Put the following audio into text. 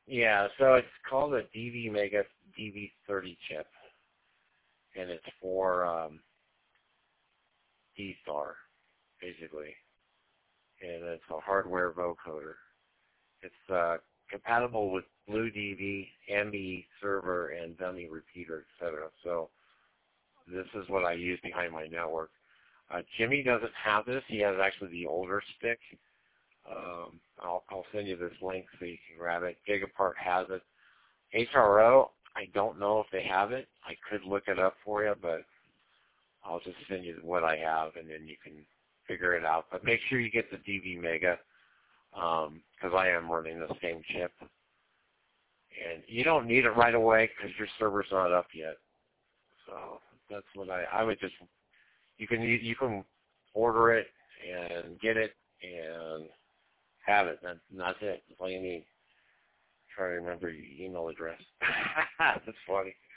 Yeah, so it's called a DV Mega DV30 chip, and it's for D-Star, basically, and it's a hardware vocoder. It's compatible with BlueDV, AMBI server, and dummy repeater, etc. So this is what I use behind my network. Jimmy doesn't have this. He has actually the older stick. I'll send you this link so you can grab it. Gigapart has it. HRO, I don't know if they have it. I could look it up for you, but I'll just send you what I have, and then you can figure it out. But make sure you get the DV Mega, because I am running the same chip. And you don't need it right away because your server's not up yet. So that's what I would just, you can order it and get it and have it. That's it. That's all you need. Try to remember your email address. That's funny.